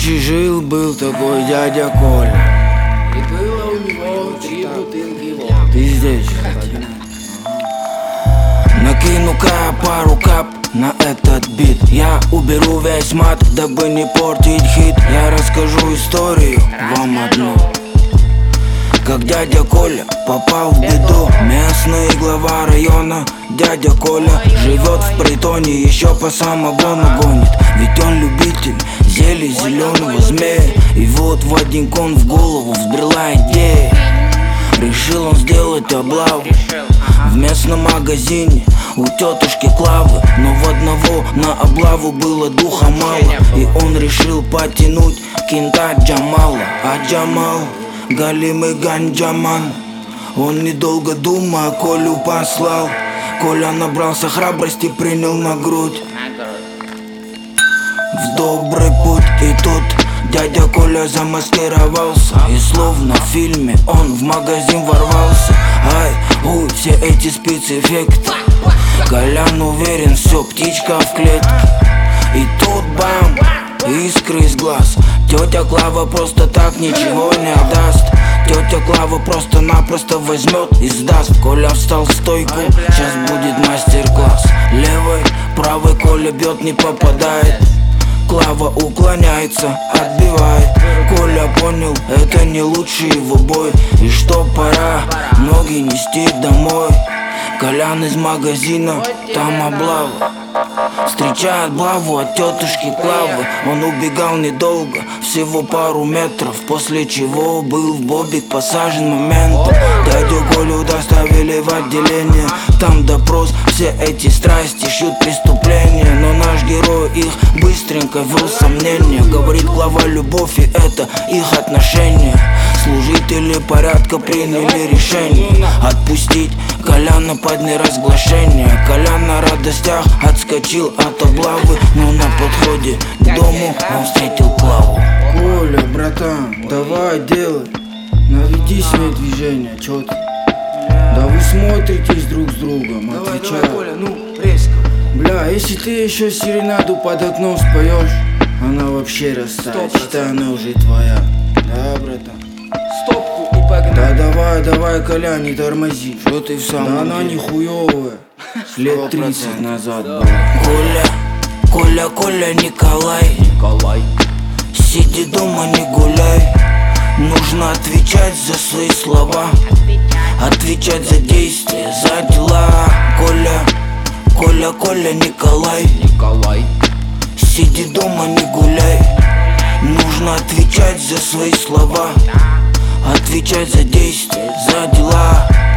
Короче, жил-был такой дядя Коля, и было у него 3 бутылки водки. Ты здесь, кстати. Накину-ка пару кап на этот бит. Я уберу весь мат, дабы не портить хит. Я расскажу историю вам одну. Как дядя Коля попал в беду. Местный глава района дядя Коля живет в притоне, еще по самогону гонит. Ведь он любитель зелья зеленого змея. И вот в один кон в голову взбрела идея. Решил он сделать облаву в местном магазине у тетушки Клавы. Но в одного на облаву было духа мало, и он решил потянуть кента Джамала. А Джамал галимый ганджаман. Он недолго думая Колю послал. Коля набрался храбрости, принял на грудь в добрый путь. И тут дядя Коля замаскировался, и словно в фильме он в магазин ворвался. Ай, уй, все эти спецэффекты. Колян уверен, все, птичка в клетке. И тут бам, искры из глаз. Тетя Клава просто так ничего не отдаст. Тетя Клава просто-напросто возьмет и сдаст. Коля встал в стойку, сейчас будет мастер-класс. Левой, правой Коля бьет, не попадает. Клава уклоняется, отбивает. Коля понял, это не лучший его бой, и что пора ноги нести домой. Колян из магазина, там облава. Встречает облаву от тетушки Клавы. Он убегал недолго, всего пару метров, после чего был в бобик посажен моментом. Дядю Колю доставили в отделение. Там допрос, все эти страсти шьют преступления. Но наш герой их быстренько ввел в сомнения. Говорит Клава, любовь и это их отношения. Служители порядка приняли решение отпустить Коляна под неразглашение. Колян на радостях отскочил от облавы, но на подходе к дому он встретил Клаву. Коля, братан, давай делай, наведи свои движения, чё ты? Да вы смотритесь друг с другом, отвечай. Давай, Коля, ну, резко. Бля, если ты еще серенаду под окном споешь, она вообще растает, считай, она уже твоя. Да, братан? Стопку и погнали. Да давай, Коля, не тормози. Что ты в самом Да она деле? нихуевая. Лет 30 назад была. Коля, Николай, сиди дома, не гуляй. Нужно отвечать за свои слова, отвечать за действия, за дела. Коля, Николай, сиди дома, не гуляй. Нужно отвечать за свои слова, отвечать за действия, за дела.